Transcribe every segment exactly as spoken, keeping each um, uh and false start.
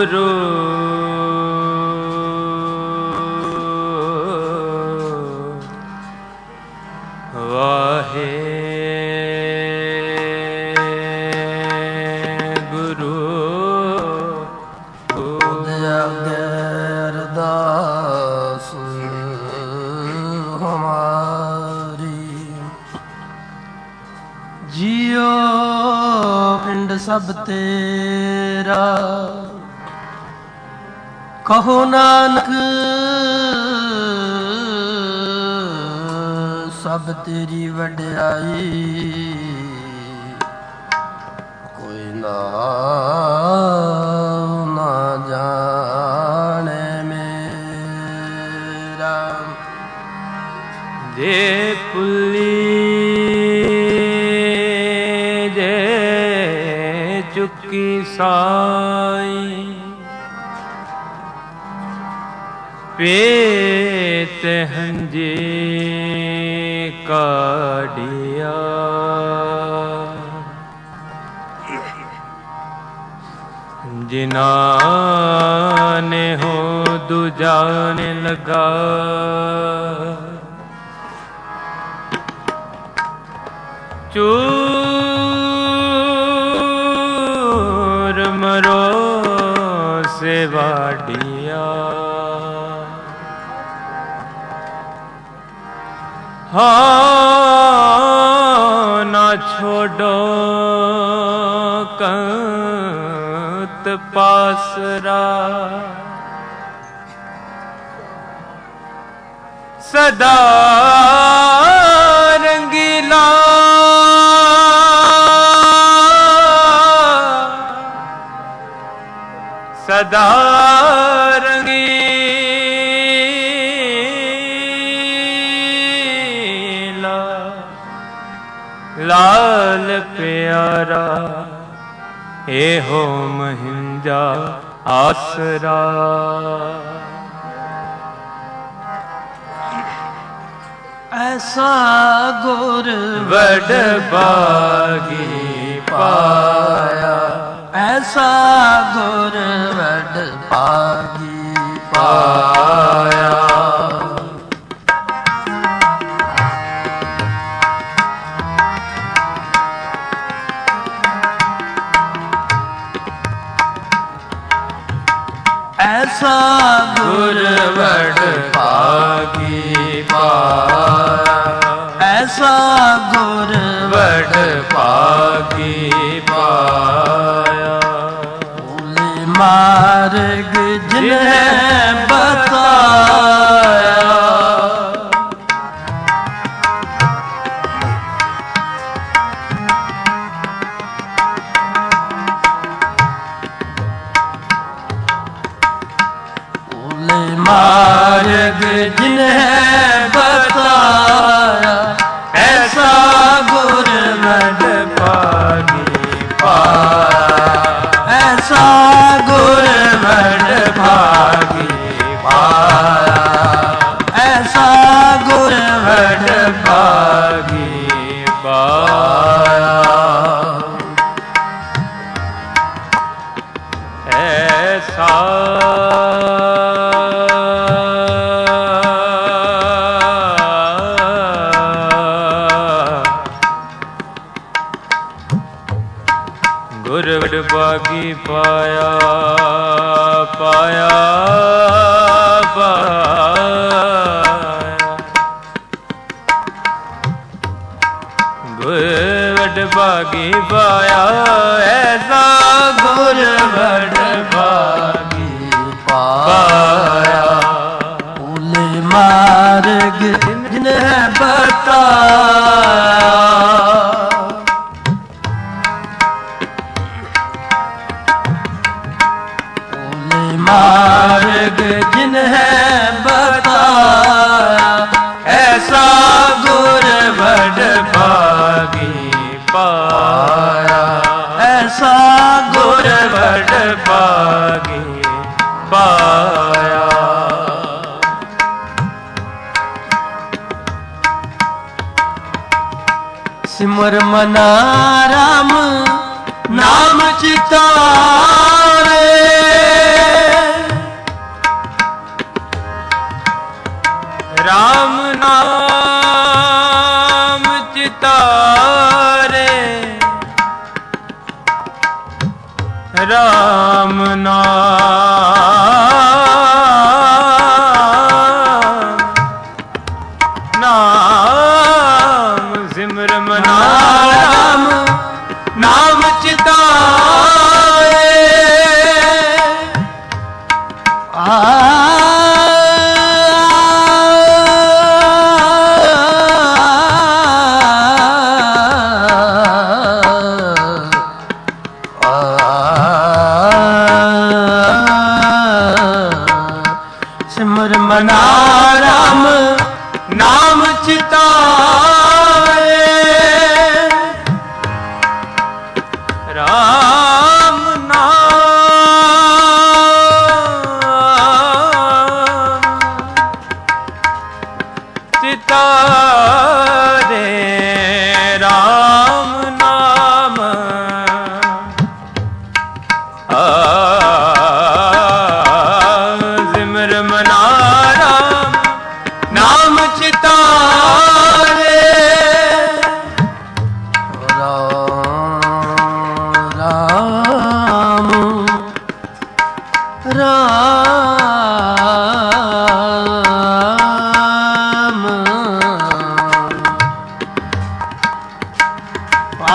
ਗੁਰੂ ਵਾਹੇ ਗੁਰੂ ਅਗੇ ਅਰਦਾਸ ਹਮਾਰੀ ਜੀਓ ਪਿੰਡ ਸਭ ਤੇਰਾ ਕਹੋ ਨਾਨਕ ਸਭ ਤੇਰੀ ਵਡਿਆਈ ਕੋਈ ਨਾ ਨਾ ਜਾਣੇ ਮੇਰਾ ਜੇ ਪੁੱਲੀ ਜੇ ਚੁੱਕੀ ਸਾਈ ਪੇਤ ਹੰਝੇ ਕਾਢਿਆ ਜਿਨ੍ਹਾਂ ਨੇ ਹੋ ਦੂਜਾ ਨੇ ਲਗਾ ਚੂਰ ਮਰੋ ਸੇ ਵਾਢਿਆ ਹਾਂ ਨਾ ਛੋੜੋ ਕੰਤ ਪਾਸਰਾ ਸਦਾ ਰੰਗੀਲਾ ਸਦਾ ਰੰਗੀਲਾ ਲਾਲ ਪਿਆਰਾ ਇਹੋ ਮਹਿੰਜਾ ਆਸਰਾ ਐਸਾ ਗੁਰ ਵਡਭਾਗੀ ਪਾਇਆ ਐਸਾ ਗੁਰ ਵਡਭਾਗੀ ਪਾਇਆ ਐਸਾ ਗੁਰ ਵਡਭਾਗੀ ਪਾਇਆ ਐਸਾ ਗੁਰ ਵਡਭਾਗੀ ਪਾਇਆ ਭੋਲੇ ਮਾਰਗ ਜਿਨ੍ਹੇ ਬਤਾਇਆ मार्ग जिन्हें बताया ऐसा गुर वडभागी पाया ऐसा गुर वडभागी पाया ऐसा गुर वडभागी पाया ऐसा गुर वडभागी पाया पाया पाया गुर वडभागी पाया ऐसा गुर वडभागी पाया भोले मार्ग जिन्हें बताया मार्ग जिन्हें बताया ऐसा गुर वडभागी पाया ऐसा गुर वडभागी पाया सिमर मना राम नाम चितारे राम नाम, नाम सिमर मना राम नाम चिताए। आ सिमर मना राम नाम चिताए। राम नाम चितारे, राम नाम आ सिमर मना राम नाम चितारे। राम राम आ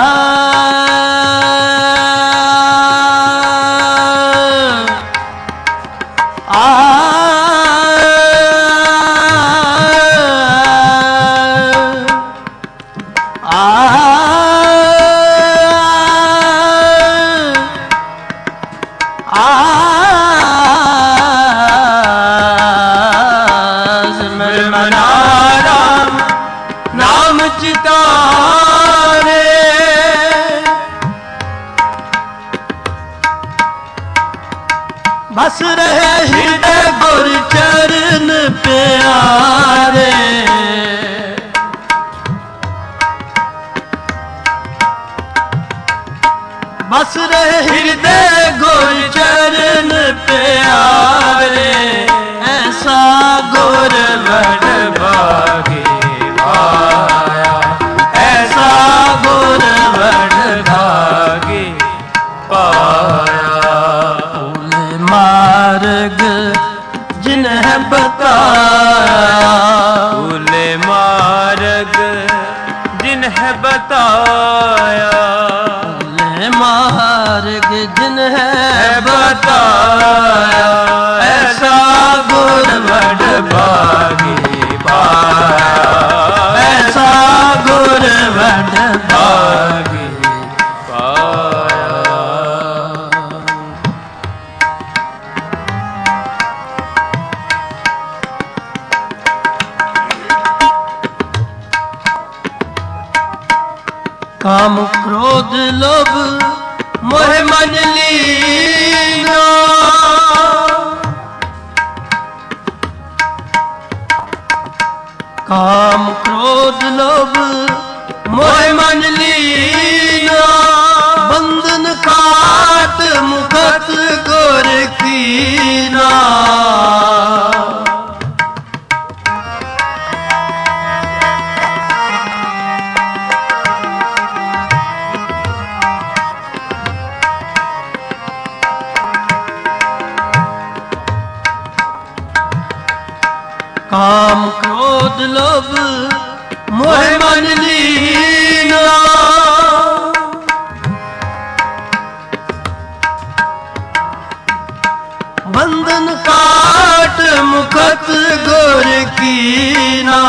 सिमर मना राम नाम चितारे। बस रहे हृदय गुर चरण प्यारे। बस रहे हृदय गुर चरण प्यारे। ऐसा गुर बड़ भागे पाया, ऐसा गुर बड़ भागे पाया। भूले मार्ग जिन्हें बताया। भूले मार्ग जिन्हें बताया। भूले मार्ग जिन्हें बताया, ऐसा गुर बड़ भागे पाया। ऐसा गुर बड़ भागे पाया। काम क्रोध लोभ मोह मन लीना। काम क्रोध लोभ मोह मन लीना। बंधन काट मुखत गोर कीना। काम क्रोध लोभ मोह मन लीना। बंधन काट मुखत गोर कीना।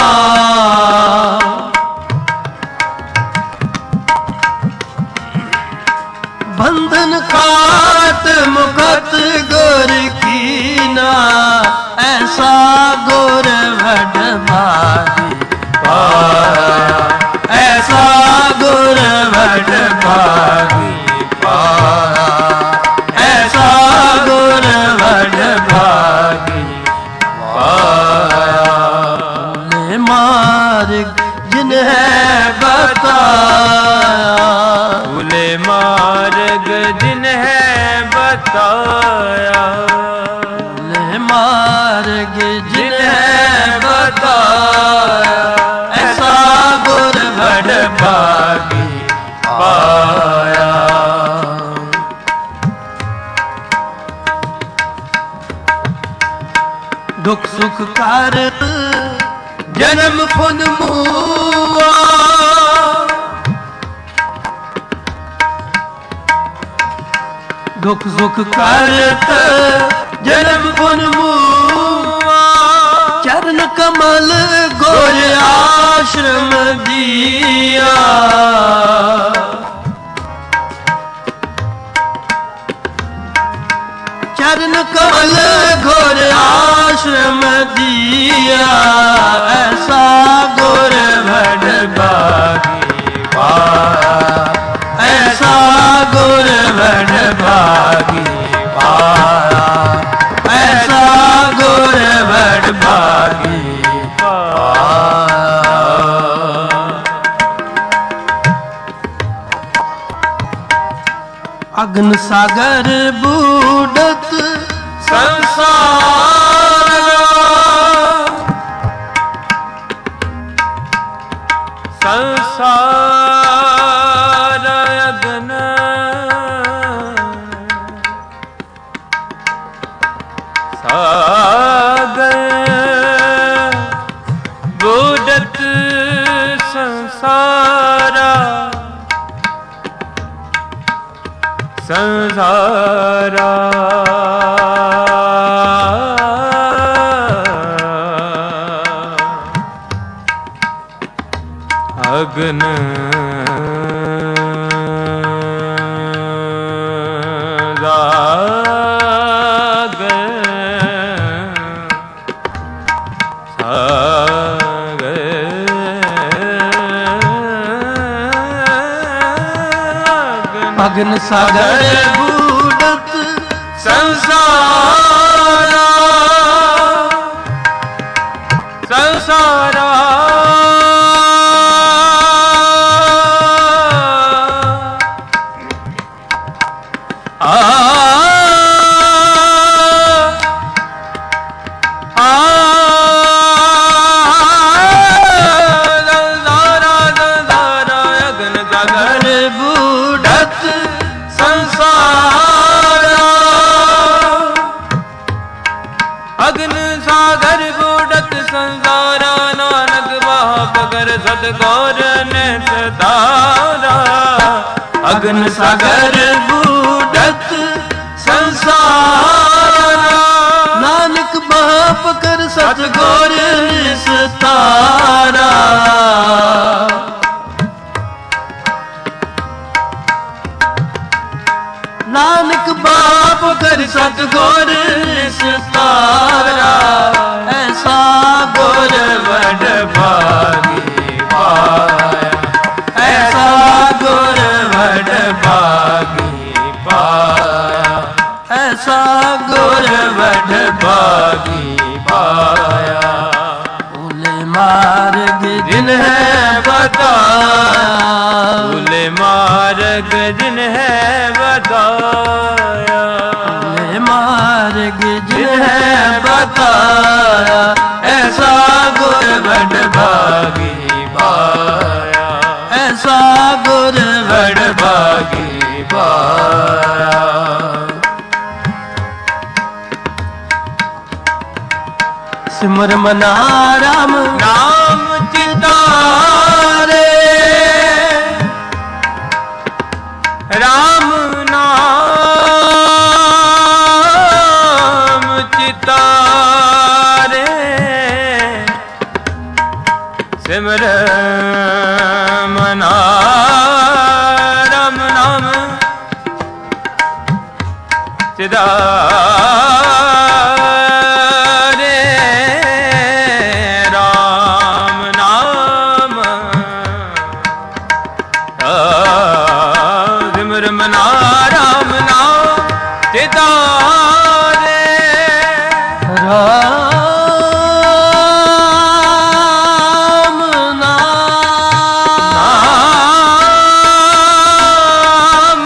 बंधन काट मुखत गोर कीना। ऐसा गोर बड़ भागे पाया, ऐसा गुर बड़ भागे पाया। ऐसा गुर बड़ भागे पाया। भूले मार्ग जिन्हें बताया। भूले मार्ग जिन्हें बताया। भूले मार्ग जिन्हें बताया। ऐसा गुर बड़ भागे पाया। ਦੁੱਖ ਸੁਖ ਕਰ ਜਨਮ ਫੁਨ ਮੂਆ ਦੁੱਖ ਸੁਖ ਕਰਤ ਜਨਮ ਫੁਨ ਮੂਆ ਚਰਨ ਕਮਲ ਗੁਰ ਆਸ਼ਰਮ ਦੀਆ चरण कमल घोर आश्रम दिया ऐसा गुर भड़ भागी पाया ऐसा गुर भड़ भागी पाया ऐसा गुर भड़ भागी पाया अग्न सागर बूढ़त संसार संसार अग्न सागर बूढ़त संसारा संसारा अग्न सागर सागर अग्न सागर बूढ़त संसारा संसारा आ सतगुर ने सदारा अग्न सागर बूढ़त संसारा नानक बाप कर सतगुर निस्तारा नानक बाप कर सतगुर निस्तारा ऐसा गुर बड़ भागी पाया ऐसा गुर बड़ भागी पाया ऐसा गुर बड़ भागी पाया भूले मार्ग जिन है बताया भूले मार्ग जिन है बताया भूले मार्ग जिन है बताया ऐसा गुर बड़ भागी पाया ऐसा गुर बड़ भागी पाया सिमर मना राम नाम चितारे राम नाम चितारे सिमर मना राम नाम चितारे राम नाम सिमर मना राम नाम चितारे राम नाम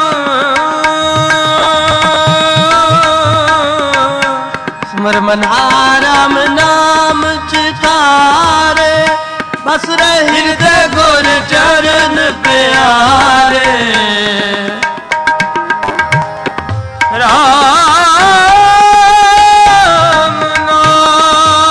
सिमर मना राम नाम चितारे बस रहे हृदय गुर चरण प्यारे राम नाम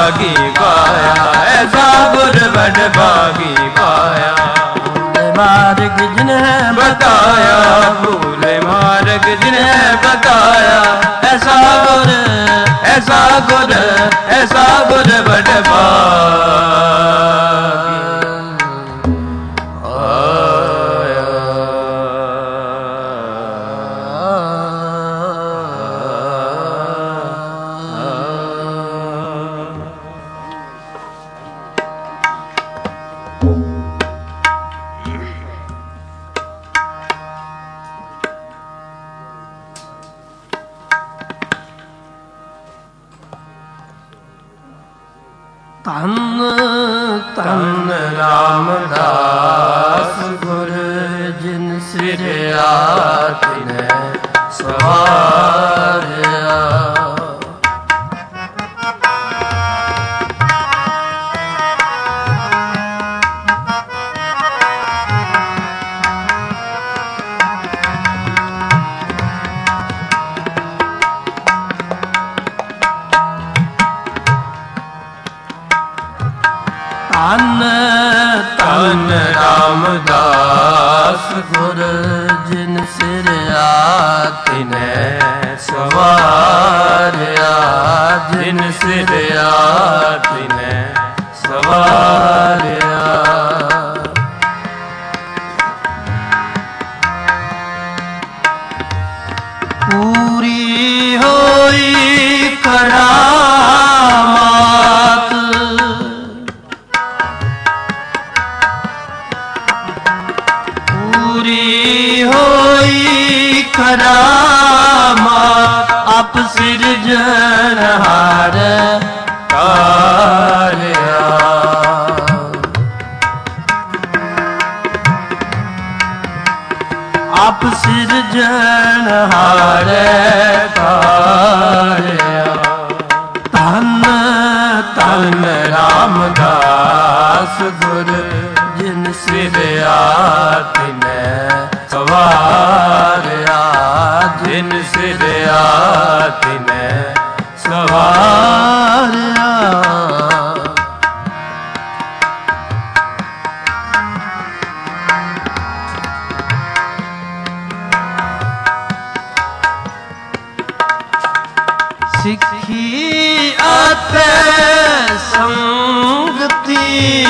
भागी पाया, ऐसा गुर बड़ भागी पाया। मार्ग जिन्हें बताया, भूले मार्ग जिन्हें बताया, ऐसा गुर ऐसा गुर ऐसा गुर बड़ भागी आया। ਧੰਨ ਧੰਨ ਰਾਮਦਾਸ ਗੁਰ ਜਿਨ ਸਿਰਿਆ ਤਿਨੈ ਸਵਾਰਿਆ। ਧੰਨ ਧੰਨ ਰਾਮਦਾਸ ਗੁਰ ਜਿਨ ਸਿਰਿਆ ਤਿਨੈ ਸਵਾਰਿਆ, जिन सिरिया तिने सवारिया। पूरी होई करामात, पूरी होई करामात, आप सिरजनहार तारिया। आप सिरजनहार तारिया। धन धन रामदास गुर जिन सिरिया तिनै सवारिया, जिन सिरिया तिनै सवारिया। सिखी आते संगति,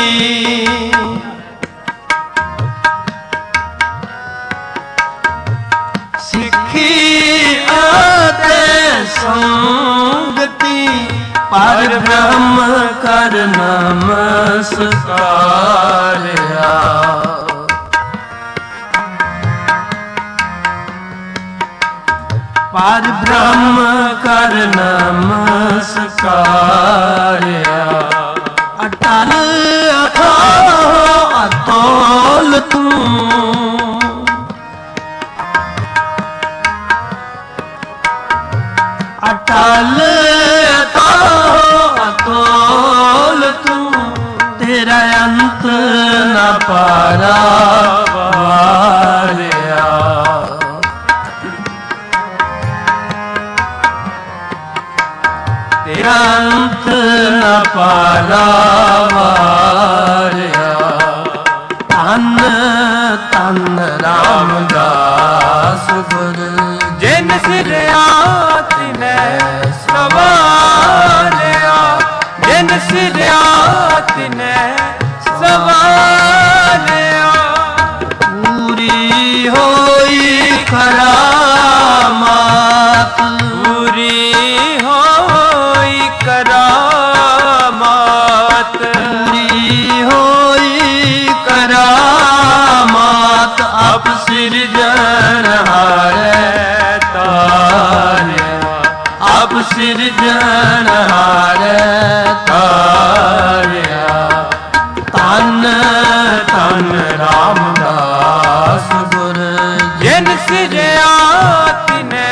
सिखी आते संगति, पर ब्रह्म कर नमस्कारिया। पर ब्रह्म कर नमस्कारिया। अटल अथाह अतोल तू, अटल अथाह अतोल तू, तेरा अंत न पारावारिया। तेरा अंत न पारावारिया। धन धन रामदास गुर जिन सिरिया तिनै सवारिया, जिन सिरिया तिनै सवारिया। पूरी होई करामात, पूरी होई करामात, पूरी होई करामात, आप सिरजनहार तारिया। आप सिरजनहार तारिया। धन धन रामदास गुर जिन सिरिया तिनै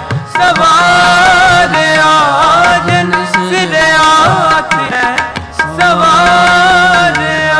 सवारिया, जिन सिरिया तिनै सवारिया।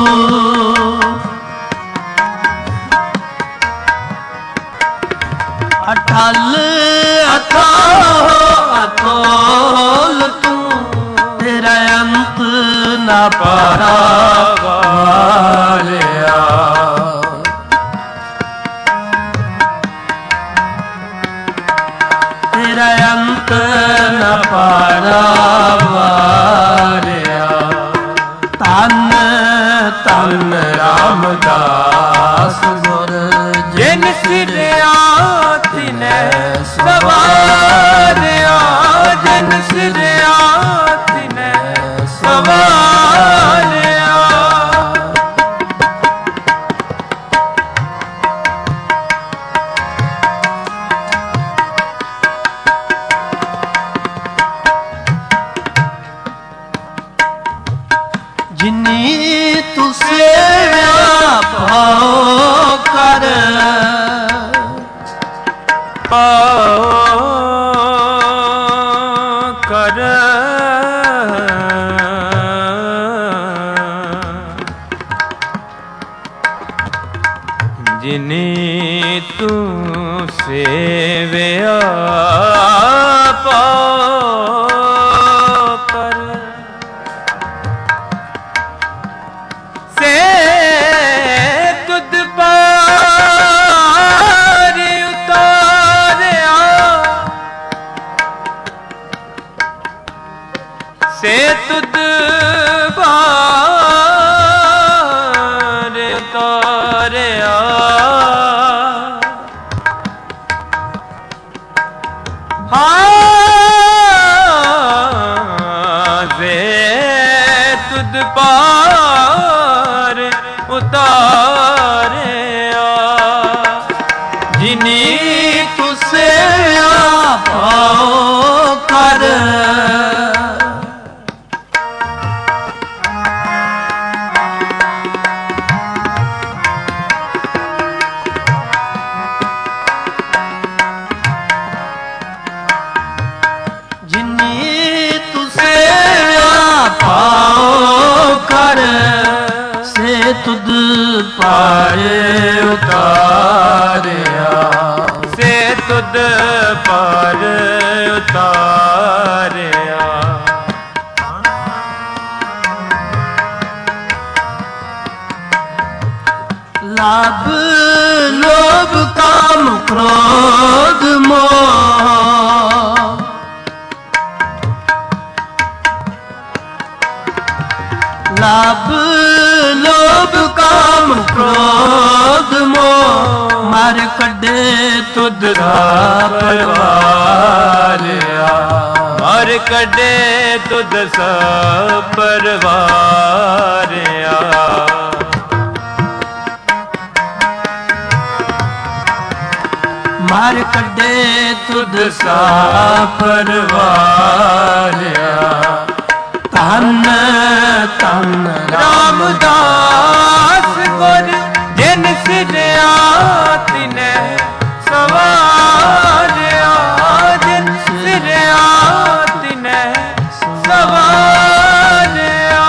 ਅਟਲ ਅਥਾਹ ਅਤੋਲ ਤੂੰ, ਤੇਰਾ ਅੰਤ ਨਾ ਪਾਰਾਵਾਰਿਆ। ਤੇਰਾ ਅੰਤ ਨਾ ਪਾਰਾਵਾਰਿਆ। ਧੰਨ ਧੰਨ ਰਾਮਦਾਸ ਗੁਰ, ਜਿਨ ਸਿਰਿਆ ਤਿਨੈ ਸਵਾਰਿਆ, ਜਿਨ ਸਿਰਿਆ ਤਿਨੈ ਸਵਾਰਿਆ। ਜਿਨੀ ਤੂੰ ਸੇਵਿਆ ਭਾਉ ਕਰ, ਭਾਉ ਕਰ। ਜਿਨੀ ਤੂੰ ਸੇਵਿਆ ਭਾਉ ਕਰ, ਸੇ ਤੁਧ ਪਾਰ ਉਤਾਰਿਆ, ਸੇ ਤੁਧ ਪਾਰ ਉਤਾਰਿਆ। ਹਾਂ ਸੇ ਤੁਧ ਪਾਰ ਉਤਾਰਿਆ। ਜਿਨੀ ਤੂੰ ਸੇਵਿਆ ਭਾਉ ਕਰ, ਜਿਨੀ ਤੂੰ ਸੇਵਿਆ ਭਾਉ ਕਰ, ਸੇ ਤੁਧ ਪਾਰ ਉਤਾਰਿਆ। ਸੇ ਤੁਧ ਪਾਰ ਉਤਾਰਿਆ। ਲਾਭ ਲੋਭ ਕਾਮ ਕ੍ਰੋਧ ਮੋਹ, ਲਾਭ ਲੋਭ ਕਾਮ ਕ੍ਰੋਧ ਮੋਹ, ਮਰ ਕੱਢੇ ਤੁਧ ਦਾ ਪਰਵਾਰਿਆ। ਮਰ ਕੱਢੇ ਤੁਧ ਸਭ ਪਰਵਾਰਿਆ। ਮਰ ਕੱਢੇ ਤੁਧ ਸਾ ਪਰਵਾਰਿਆ। ਧੰਨ ਧੰਨ ਰਾਮਦਾਸ ਗੁਰ, ਜਿਨ ਸਿਰਿਆ ਤਿਨੈ ਸਵਾਰਿਆ, ਜਿਨ ਸਿਰਿਆ ਤਿਨੈ ਸਵਾਰਿਆ।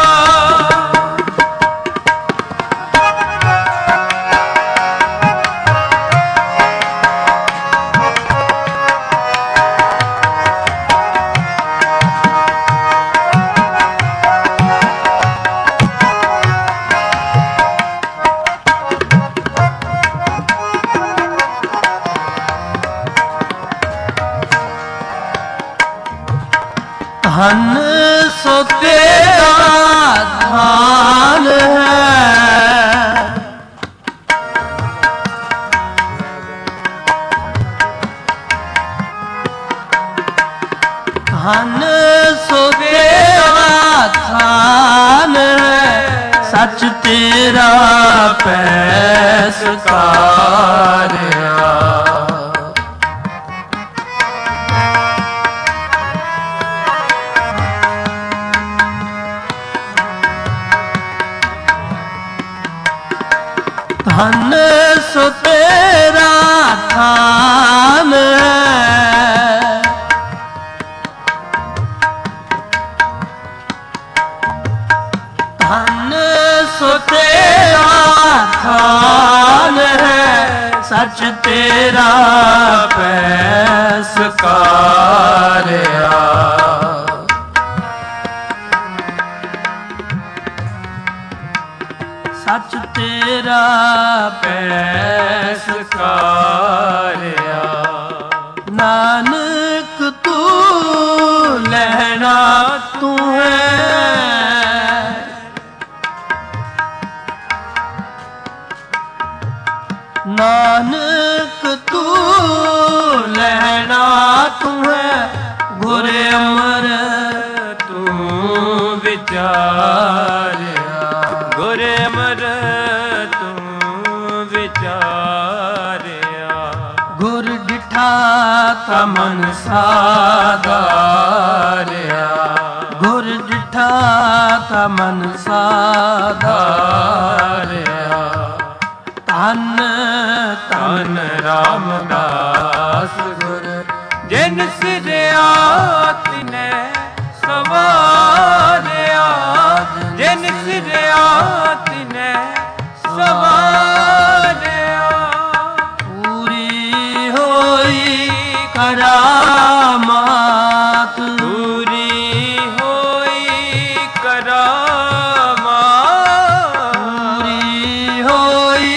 ਧਨ ਸੋ ਤੇਰਾ ਧਾਨ ਹੈ, ਧਨ ਸੋ ਤੇਰਾ ਧਾਨ ਹੈ, ਸੱਚ ਤੇਰਾ ਪੈਸਕਾਰਿਆ। ਧਨ ਸੋ ਤੇਰਾ ਥਾਨ ਹੈ, ਧਨ ਸੋ ਤੇਰਾ ਖਾਨ ਹੈ, ਸੱਚ ਤੇਰਾ ਪੈਸ ਕਾਰਿਆ। ਸੱਚ ਤੇਰਾ ਪੈਸ ਕਾਰਿਆ। ਨਾਨਕ ਤੂੰ ਲੈਣਾ ਤੂੰ ਹੈ, ਨਾਨਕ ਤੂੰ ਲੈਣਾ ਤੂੰ ਹੈ, ਗੁਰ ਅਮਰ ਤੂੰ ਵਿਚਾਰਿਆ। ਗੁਰ ਅਮਰ ਤੂੰ ਵਿਚਾਰਿਆ। ਗੁਰ ਡਿਠਾ ਤਾ ਮਨ ਸਾਧਾਰਿਆ। ਗੁਰ ਡਿਠਾ ਤਾ ਮਨ ਸਾਧਾਰਿਆ। ਧੰਨ ਧੰਨ ਰਾਮਦਾਸ ਗੁਰ, ਜਿਨ ਸਿਰਿਆ ਤਿਨੈ ਸਵਾਰਿਆ। ਜਿਨ ਸਿਰਿਆ ਤਿਨੈ ਸਵਾਰਿਆ। ਪੂਰੀ ਹੋਈ ਕਰਾਮਾਤ, ਪੂਰੀ ਹੋਈ ਕਰਾਮਾਤ। ਪੂਰੀ ਹੋਈ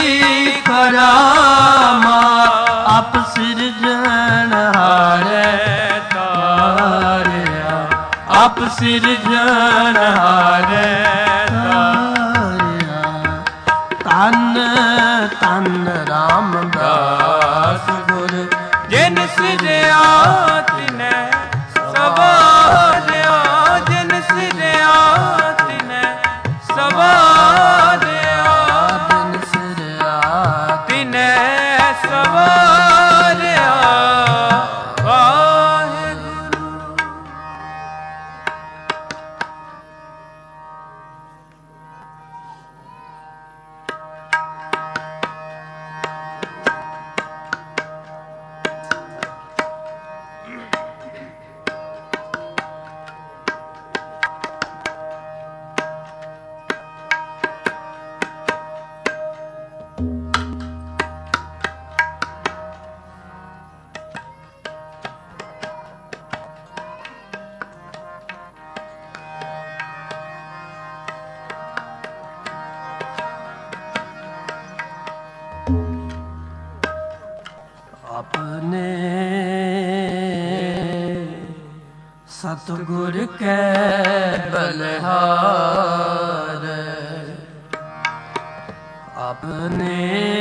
ਕਰਾਮਾਤ, ਆਪ ਸਿਰਜਣਹਾਰੇ ਤਾਰਿਆ। ਆਪ ਸਿਰਜਣਹਾਰੇ ਤਾਰਿਆ। ਧੰਨ ਧੰਨ ਰਾਮਦਾਸ ਗੁਰ, ਜਿਨ ਸਿਰਿਆ ਤਿਨੈ ਸਵਾਰਿਆ। ਜਿਨ ਸਿਰਿਆ ਤਿਨੈ ਸਵਾਰਿਆ। ਜਿਨ ਸਿਰਿਆ ਤਿਨੈ ਸਵਾਰਿਆ। ਵਾਹਿਗੁਰੂ। ਆਪਣੇ ਸਤਿਗੁਰ ਕੈ ਬਲਿਹਾਰ। ਆਪਣੇ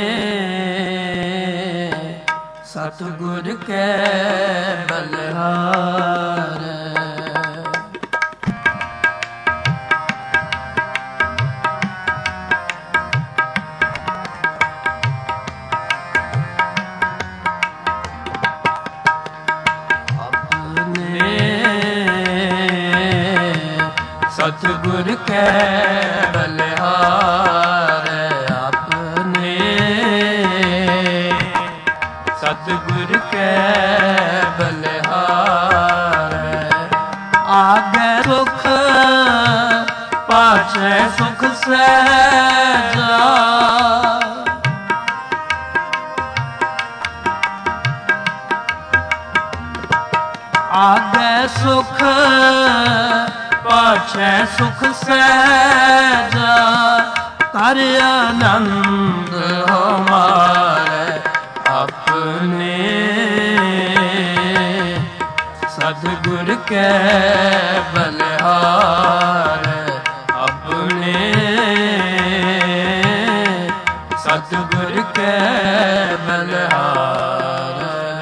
ਸਤਿਗੁਰ ਕੈ ਬਲਿਹਾਰ। ਸਤਿਗੁਰ ਕੈ ਬਲਿਹਾਰ। ਆਪਣੇ ਸਤਿਗੁਰ ਕੈ ਬਲਿਹਾਰ। ਆਗੇ ਸੁਖ ਪਾਛੈ ਸੁਖ ਸਹਿਜਾ। ਆਗੇ ਸੁਖ ਪਾਛੈ ਸੁਖ ਸਹਿਜਾ। ਕਰ ਆਨੰਦ ਹਮਾਰੇ ਆਪਣੇ ਸਤਿਗੁਰ ਕੈ ਬਲਿਹਾਰ। ਆਪਣੇ ਸਤਿਗੁਰ ਕੈ ਬਲਿਹਾਰ।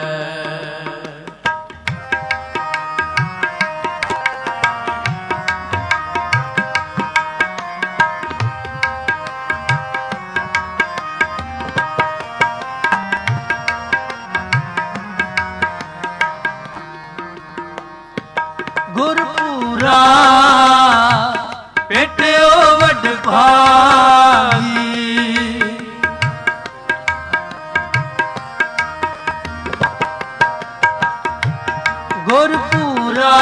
ਗੁਰਪੂਰਾ ਭੇਟਿਓ ਵਡ ਭਾਗੀ। ਗੁਰਪੂਰਾ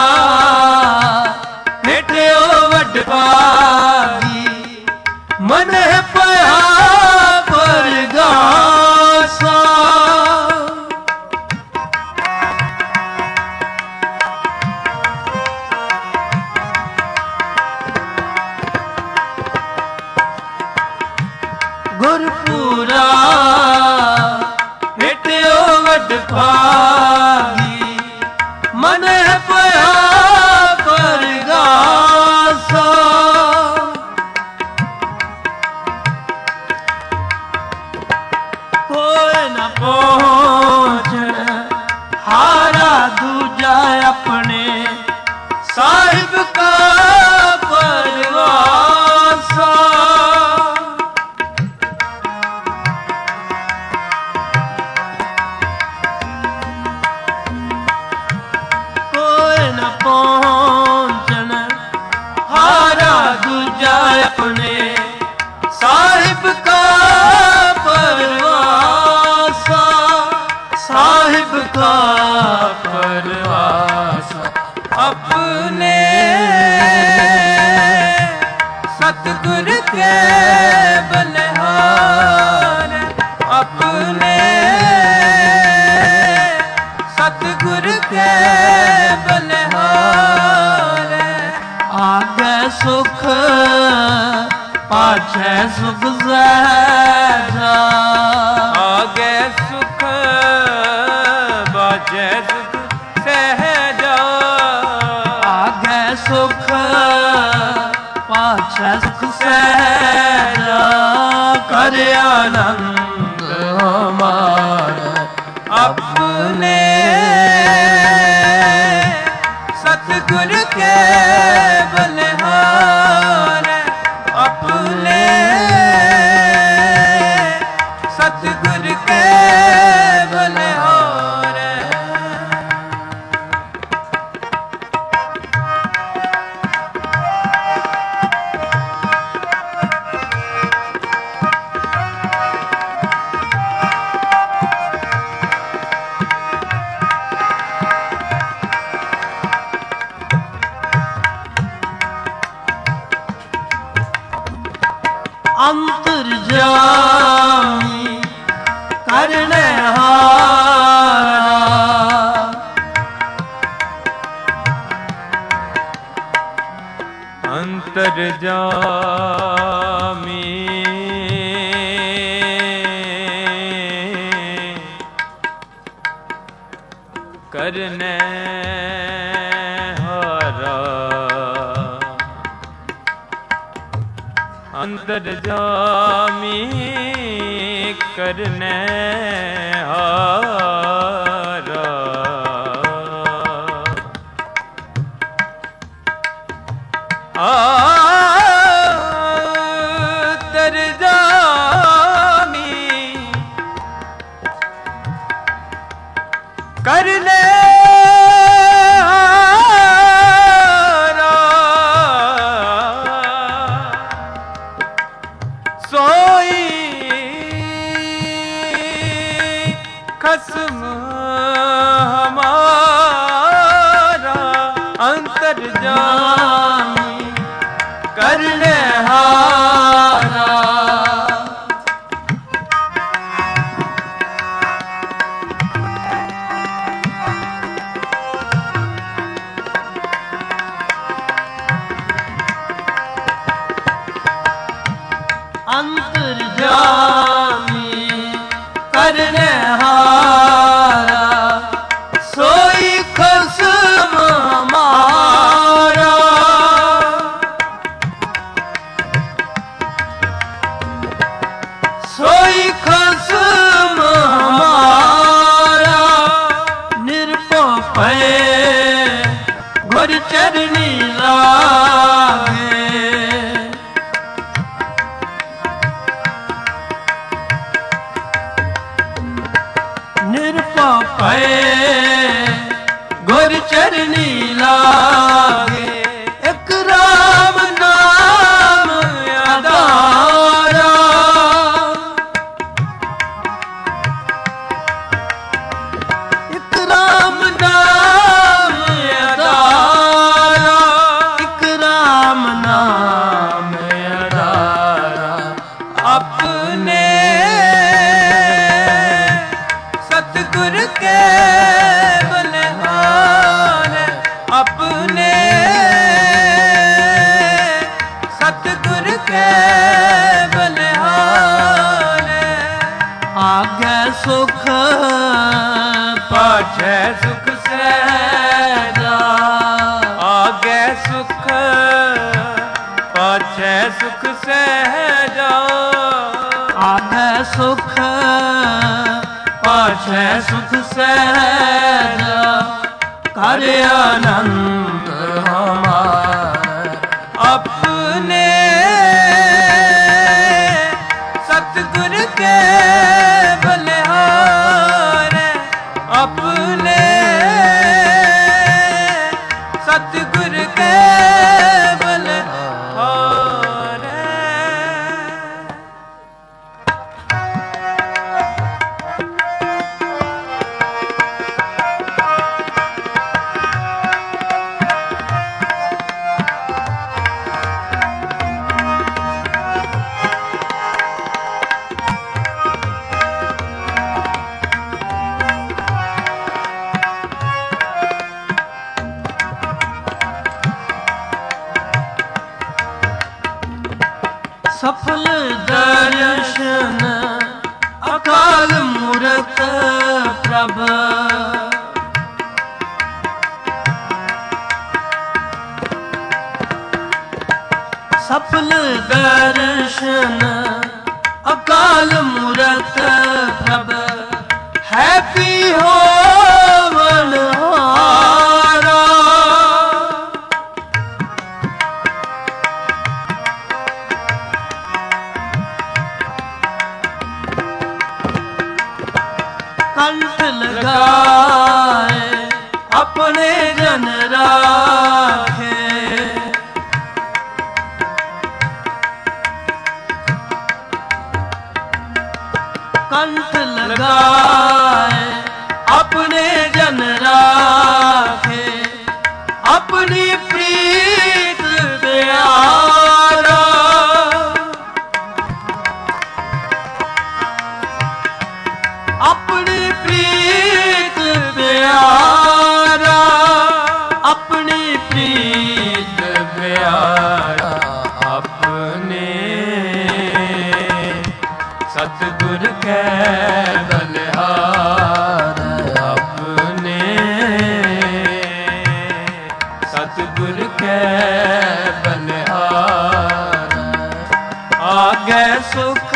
ਭੇਟਿਓ ਵਡ ਭਾਗੀ। ਮਨ ਪਿਆ ਗੁਰਪੂਰਾ ਭੇਟਿਓ ਵਡ ਭਾਗੀ ਮਨ ਪਿਆ ਪਰਗਾਸਾ ਕੋਈ ਨਾ ਪਹੁੰਚਣ ਹਾਰਾ ਦੂਜਾ ਆਪਣੇ ਸਾਹਿਬ ਕਾ ਪਰਵਾਸਾ ਕੋਈ ਨਾ ਪਹੁੰਚਣ ਹਾਰਾ ਦੂਜਾ ਆਪਣੇ ਸਾਹਿਬ ਕਾ ਪਰਵਾਸਾ ਸਾਹਿਬ ਕਾ ਪਰਵਾਸਾ अपने सतगुर के बलिहार अपने सतगुर के बलिहार आगे सुख पाछे सुख ज़्यादा आगे सुख बाजे सुख सहजा सुख पाछे सुख सहजा कर आनंद हमारा अपने सतगुर के बलिहार अपने सतगुर के बलिहार अंतर्जामी करने हारा अंतर्जामी करने हारा अंतर्जामी करने हारा अंतर्जामी करने खसम हमारा अंतर्जामी करने हारा अंतर्जामी करने हारा सोई खसम हमारा सोई खसम हमारा निरपय गुर चरनी लागे निरपय गुर चरनी लागे एक राम नाम आधारा एक राम नाम आधारा एक राम नाम आधारा अपने सतगुर के ਸੁਖ ਪਾਛੈ ਸੁਖ ਸਹਿਜਾ ਆਗੈ ਸੁਖ ਪਾਛੈ ਸੁਖ ਸਹਿਜਾ ਕਰ ਆਨੰਦ ਹਮਾਰ ਆਪਣੇ ਸਤਿਗੁਰ ਕੇ ਬਲਿਹਾਰੇ ਆਪਣੇ ਸਤਿਗੁਰ ਕੇ ਬਲਿਹਾਰੇ ਸਫਲ ਦਰਸ਼ਨ ਅਕਾਲ ਮੂਰਤ ਪ੍ਰਭ ਸਫਲ ਦਰਸ਼ਨ ਅਕਾਲ ਮੂਰਤ ਪ੍ਰਭ ਹੈਪੀ ਹੋਵਨ ਹਾਰਾ ਕੰਠ ਲਗਾਏ ਆਪਣੇ ਜਨ ਰਾਖੇ ਕੰਠ ਲਗਾਏ ਆਪਣੇ ਜਨ ਰਾਖੇ ਆਪਣੀ ਪ੍ਰੀਤ ਦਿਆਰਾ ਆਪਣੀ ਪ੍ਰੀਤ ਪਿਆਰਾ ਆਪਣੀ ਪ੍ਰੀਤ ਪਿਆਰਾ ਆਪਣੇ ਸਤਿਗੁਰ ਕੈ ਬਲਿਹਾਰ ਆਪਣੇ ਸਤਿਗੁਰ ਕੈ ਬਲਿਹਾਰ ਆਗੈ ਸੁਖ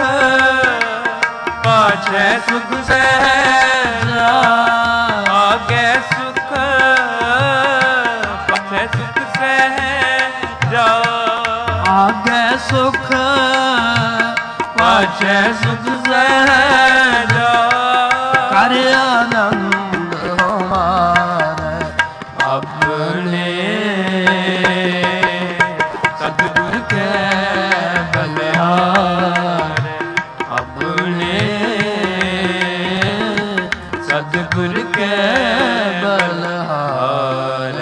ਪਾਛੈ ਸੁਖ ਸਹਿਜਾ ਆਗੇ ਸੁਖ ਪਾਛੈ ਸੁਖ ਸਹਿਜਾ ਆਗੈ ਸੁਖ ਪਾਛੈ ਸੁਖ ਸਹਿਜਾ ਕਰ ਆਨੰਦ ਹਮਾਰ ਆਪਣੇ ਸਤਿਗੁਰ ਕੈ ਬਲਿਹਾਰ ਆਪਣੇ ਸਤਿਗੁਰ ਕੈ ਬਲਿਹਾਰ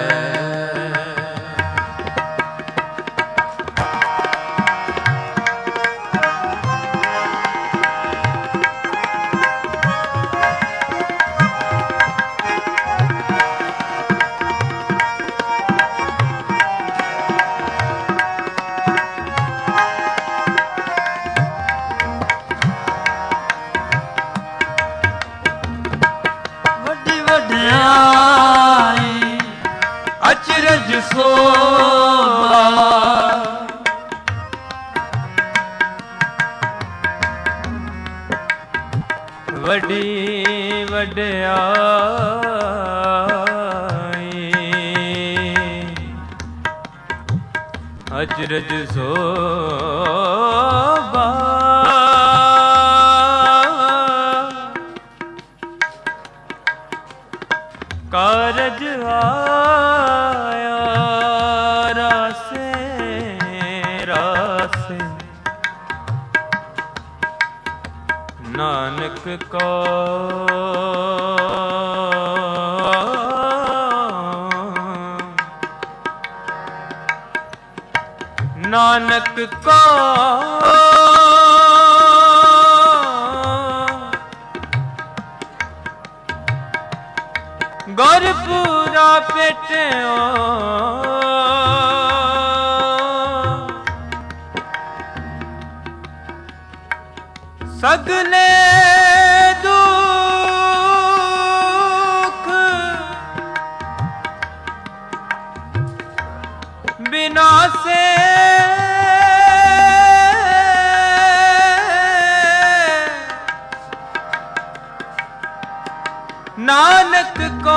ਵੱਡੀ ਵਡਿਆਈ ਅਚਰਜ ਸੋਭਾ ਵੱਡੀ ਵਡਿਆਈ ਅਚਰਜ ਸੋਭਾ ਕਾਰਜ ਆਇਆ ਰਾਸੇ ਰਾਸੇ ਨਾਨਕ ਕੋ ਨਾਨਕ ਕੋ ਗੁਰਪੂਰਾ ਪੇਟਿਓ ਸਗਲੇ ਦੁਖ नानक को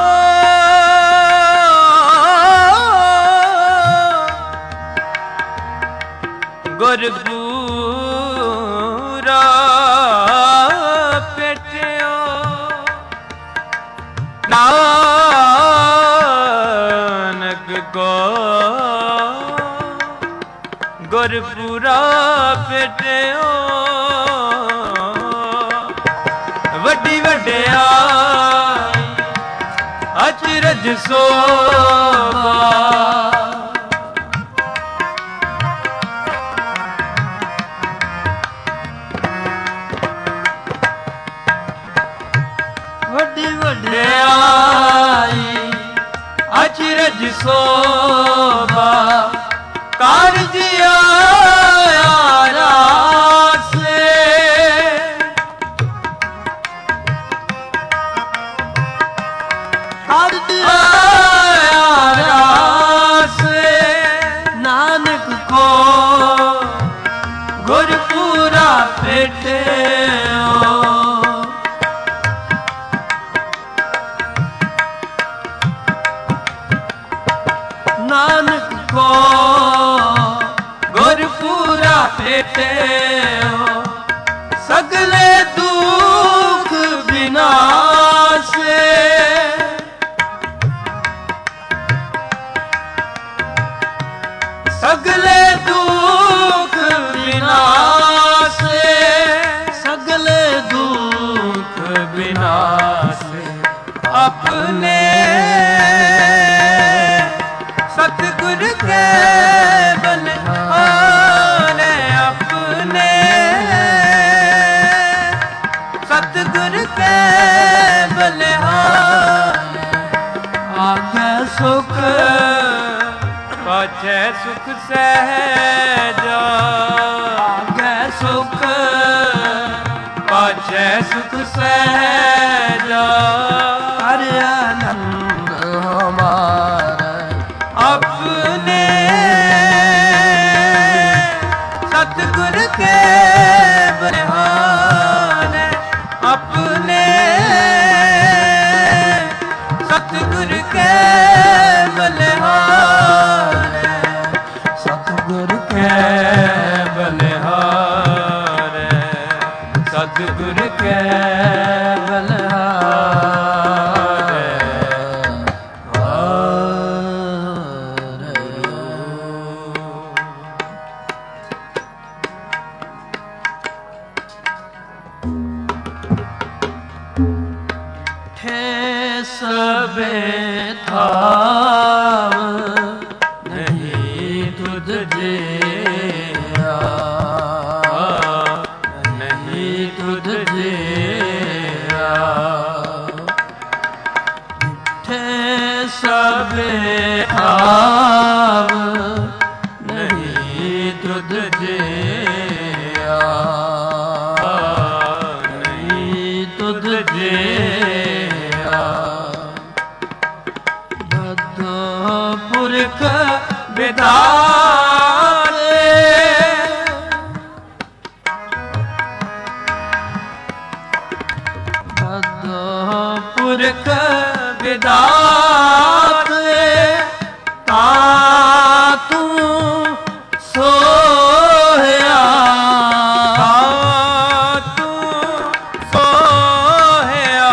गुरपूरा पेटियो नानक को गुरपूरा पेटियो वड्डी वड्डियाई अचरज सोभा वड्डी वड्डियाई अचरज सोभा कारजिया नानक को गुरपूरा भेटियो नानक को गुरपूरा भेटियो सगले दुख विनाशे सगले दुख विनाशे सगले दुख विनाशे अपने सतगुर के बलिहारे अपने सतगुर के बलिहारे आगे सुख पाछे सुख सहजा आगे सुख पाछे सुख सहजा हरि आनंद हमारा अपने सतगुर के बलिहारे अपने सतगुर के बलिहारे सतगुर के बलिहारे सतगुर के बलिहारे ठे सबे थाव नहीं तुझ जिया नहीं तुझ जिया ठे सबे थाव नहीं तुझ जिया नहीं तुझ जिया पुरख विधाते पुरख विधाते ता तू सोया ता तू सोया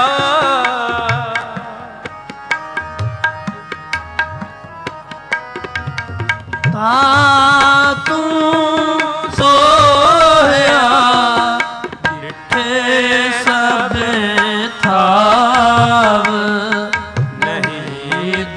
ता तू सोया डिठे सब थाव नहीं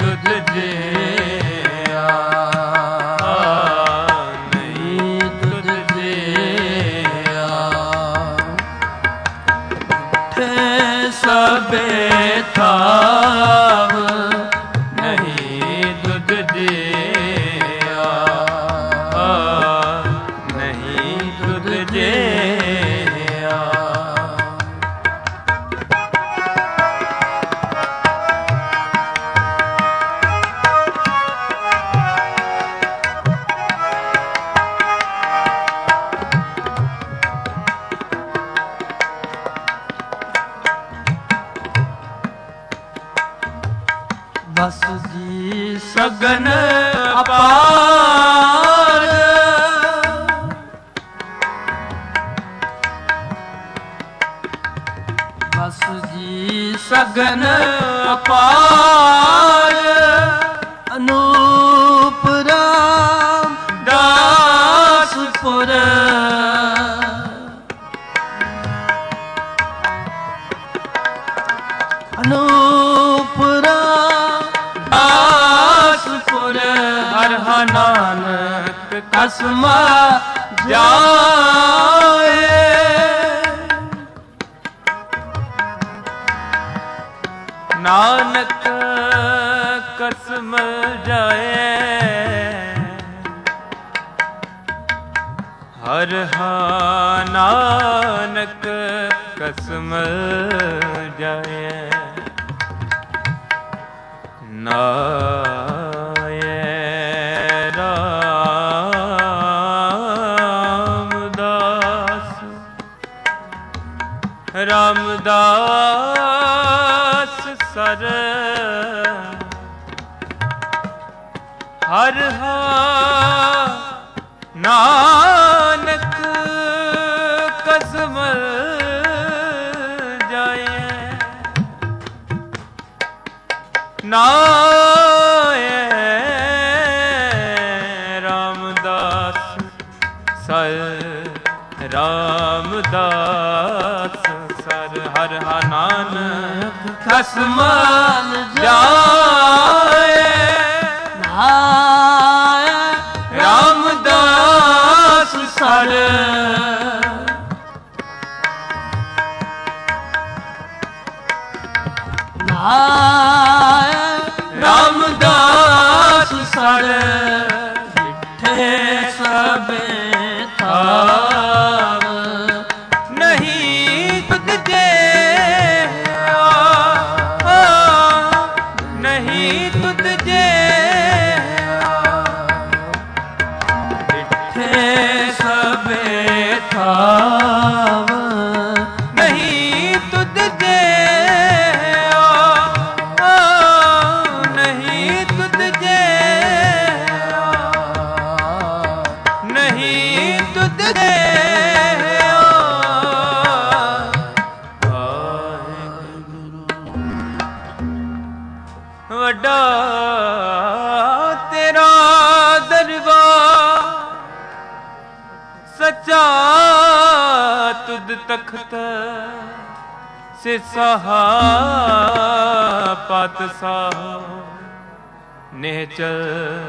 ਬਸ ਜੀ ਸਗਨ ਅਪਾਰ, ਬਸ ਜੀ ਸਗਨ ਅਪਾਰ, ਅਨੂਪ ਰਾਮ ਦਾਸਪੁਰ, ਅਨੂਪ ਰਾਮ ਦਾਸਪੁਰ, ਹਰ ਹਾ ਨਾਨਕ ਕਸਮਾ ਜਾਏ, ਨਾਨਕ ਕਸਮ ਜਾਏ, ਹਰ ਹਾ ਨਾਨਕ ਕਸਮ ਜਾਏ, ਨਾਏ ਰਾਮਦਾਸ, ਰਾਮਦਾਸ ਸਰ, ਹਰ ਹਾ ਨਾਨਕ ਕਸਮ ਜਾਏ, ਨਾਏ ਰਾਮਦਾਸ ਸਰ, ਰਾਮਦਾਸ ਸਰ, ਹਰ ਹਾ ਨਾਨਕ ਕਸਮ ਜਾਏ, ਨਾਏ ਰਾਮਦਾਸ ਸਰ, ਨਾਏ ਰਾਮਦਾਸ ਸਰ, ਡਿਠੇ ਸਭੇ ਥਾਵ, ਨਹੀਂ ਤੁਧ ਜਿਹਾ, ਨਹੀਂ ਤੁਧ ਜਿਹਾ, ਡਿਠੇ ਸਭੇ ਥਾਵ, ਨਹੀਂ ਤੁਧ ਜਿਹਾ, ਨਹੀਂ ਤੁਧ ਜਿਹਾ, ਨਹੀਂ ਤੁਧ ਜਿਹਾ, ਵਾਹਿਗੁਰੂ। ਵੱਡਾ ਤੇਰਾ ਦਰਬਾਰ, ਸੱਚਾ ਤੁਧ ਤਖਤ, ਸਿਸਾਹਾ ਪਾਤਸ਼ਾਹ, ਨਿਹਚਲ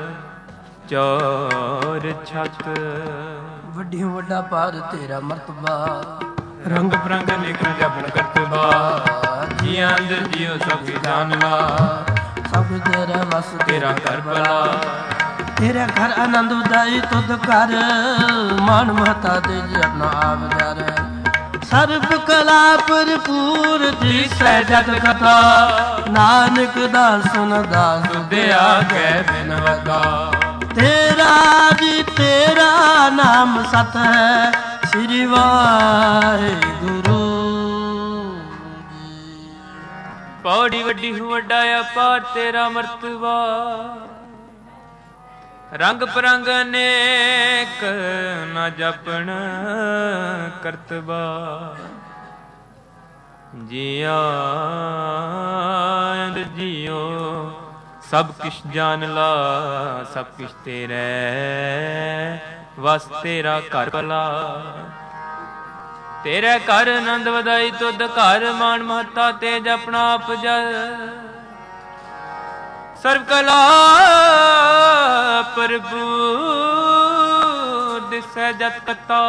ਚੌਰ ਛਤ, ਵੱਡੀ ਵੱਡਾ ਪਾਰ ਤੇਰਾ ਮਰਤਬਾ, ਰੰਗ ਬਰੰਗ ਲਿਖ ਜਪਨ ਕਰਤਬਾ, ਜੀਆਂ ਅੰਦਰ ਜੀਓ ਸਭ ਕੀ ਜਾਨ ਲਾ, ਸਭ ਤੇਰਾ ਵਸ ਤੇਰਾ ਘਰ ਭਲਾ, ਤੇਰਾ ਘਰ ਆਨੰਦ ਉਦਾਈ ਤੁਧ ਕਰ, ਮਾਨ ਮਹਤਾ ਤੇ ਆਪਣਾ ਆਪ ਜਰ, ਸਰਬ ਕਲਾ ਭਰਪੂਰ ਦਿਸੈ ਜਗ ਕਥਾ, ਨਾਨਕ ਦਾਸਨ ਦਾਸ ਤੁਧ ਆਗੇ ਬਿਨਵਤਾ, ਤੇਰਾ ਜੀ ਤੇਰਾ ਨਾਮ ਸਤ ਹੈ, ਸ੍ਰੀ ਵਾਹਿਗੁਰੂ ਜੀ। ਪੌੜੀ ਵੱਡੀ ਹੂੰ ਵੱਡਾ ਅਪਾਰ ਤੇਰਾ ਮਰਤਬਾ, ਰੰਗ ਪਰੰਗ ਅਨੇਕ ਨਾ ਜਪਣ ਕਰਤਬਾ, ਜੀਆਂ ਅੰਦ ਜੀਓ ਸਭ ਕਿਛ ਜਾਣ ਲਾ, ਸਭ ਕਿਛ ਤੇਰੇ ਵਸ ਤੇਰਾ ਘਰ ਭਲਾ, ਤੇਰੇ ਘਰ ਆਨੰਦ ਵਧਾਈ ਤੁਧ ਘਰ, ਮਾਨ ਮਹਤਾ ਤੇਜ ਆਪਣਾ ਆਪ ਜਲ, ਸਰਬ ਕਲਾ ਭਰਪੂਰ ਦਿਸੈ ਜਤ ਕਤਾ,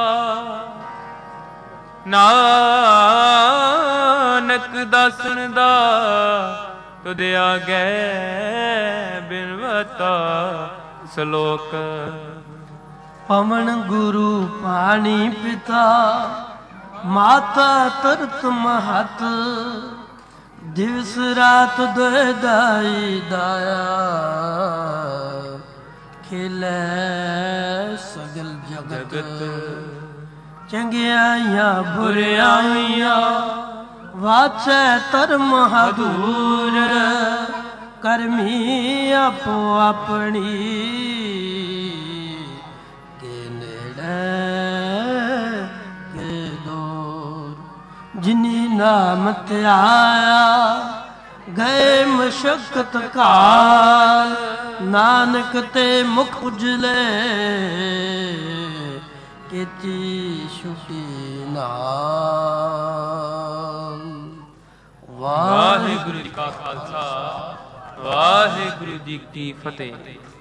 ਨਾਨਕ ਦਾਸਨ ਦਾ ਤੁਧ ਆਗੇ ਬਿਨਵਤਾ, ਸ਼ਲੋਕ। ਪਵਨ ਗੁਰੂ ਪਾਣੀ ਪਿਤਾ, ਮਾਤਾ ਤਰਤ ਮਹਤ, ਦਿਵਸ ਰਾਤ ਦੋਇ ਦਾਈ ਦਾਇਆ, ਖੇਲੇ ਸਗਲ ਜਗਤ, ਚੰਗਿਆਈਆਂ ਬੁਰਿਆਈਆਂ, ਵਾਚੈ ਧਰਮ ਹਦੂਰ, ਕਰਮੀ ਆਪੋ ਆਪਣੀ ਕੇ ਨੇੜੇ ਕੇ ਦੂਰ। ਜਿਨੀ ਨਾਮ ਤੇ ਆਇਆ ਗਏ ਮਸ਼ਕਤ ਕਾਲ, ਨਾਨਕ ਤੇ ਮੁਖ ਉਜਲੇ ਕੀਤੀ ਛੁਟੀ ਨਾਲ। ਵਾਹਿਗੁਰੂ ਜੀ ਕਾ ਖਾਲਸਾ, ਵਾਹਿਗੁਰੂ ਜੀ ਕੀ ਫਤਿਹ।